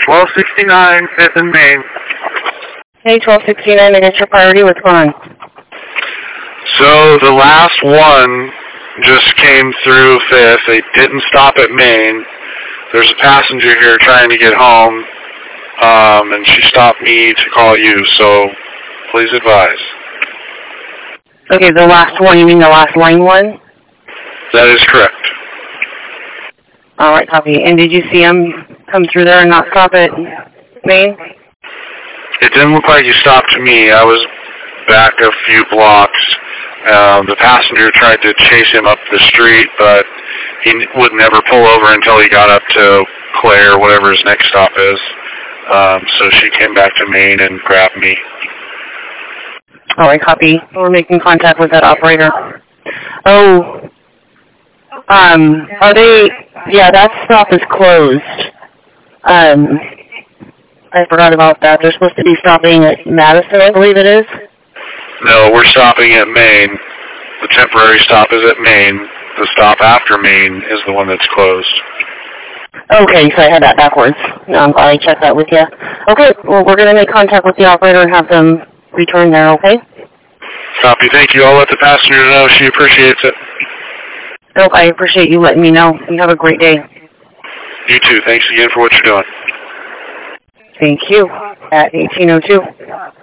1269, 5th and Main. Hey, 1269, I got your priority. What's going on? So the last one just came through 5th. They didn't stop at Main. There's a passenger here trying to get home, and she stopped me to call you, so please advise. Okay, the last one, you mean the last line one? That is correct. All right, copy. And did you see him come through there and not stop at Main? It didn't look like he stopped me. I was back a few blocks. The passenger tried to chase him up the street, but he would never pull over until he got up to Claire, whatever his next stop is. So she came back to Main and grabbed me. All right, copy. We're making contact with that operator. Oh, are they? Yeah, that stop is closed. I forgot about that. They're supposed to be stopping at Madison, I believe it is. No, we're stopping at Main. The temporary stop is at Main. The stop after Main is the one that's closed. Okay, so I had that backwards. No, I'm glad I checked that with you. Okay, well, we're going to make contact with the operator and have them return there, okay? Copy. Thank you. I'll let the passenger know. She appreciates it. Oh, I appreciate you letting me know. You have a great day. You too. Thanks again for what you're doing. Thank you. At 1802.